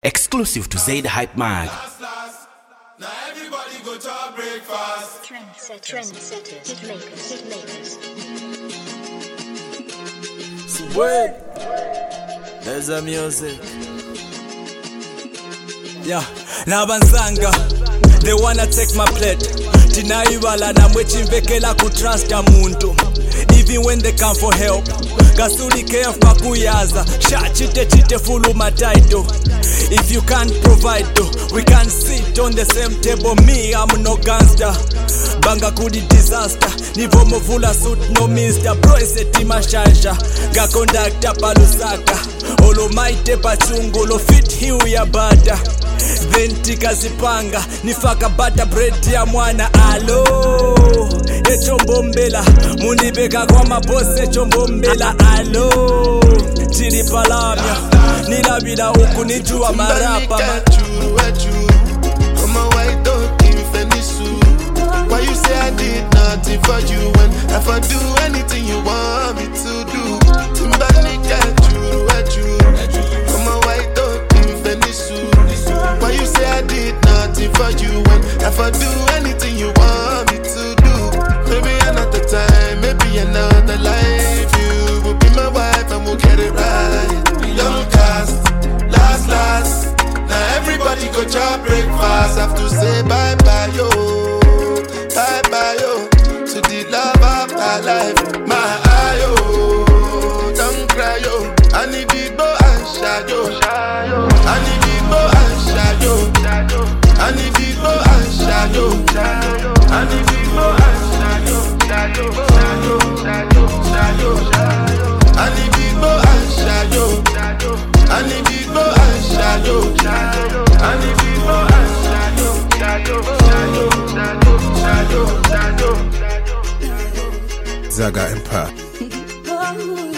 Exclusive to Zaid Hype Mag. Now everybody go to our breakfast. Trendsetters, hitmakers. Sweat. There's a music. Yeah, nabanzanga. They wanna take my plate. Tinaiwala na mwechimvekela kutrasta muntu. Even when they come for help. Kasuli kef makuyaza. Chite fulu mataito. If you can't provide though, we can't sit on the same table. Me, I'm no gangster. Banga kudi disaster. Nivo movula suit no mister. Bro iseti mashasha. Ga conductor palusaka. Olo maite pachungu lo fit hiu ya bada. Then tikazipanga. Nifaka butter bread ya mwana alo. Echombombela. Munibeka kwa mabose chombombela alo. Chiri palamya. Nilabila huku nijua marapa. Come white dog in Fenisu. Why you say I did nothing for you when if I do anything you want me to do? Timbani got you. Come white dog in Fenisu. Why you say I did nothing for you when if I do anything you want me to do? Maybe another time, maybe another life. You will be my wife and we'll get it right. Young cast, last. Now everybody go to breakfast. Have to say bye-bye, yo. Bye-bye, yo. To the love of my life. My eye, yo. Don't cry, yo. I need big boy and shy, yo. I need big boy and shy, yo. I need big boy and shy, yo. I need big boy and shy, yo. I need big boy and shy, yo. I need big boy and shadow. I need big boy and shadow. Zaga Empire.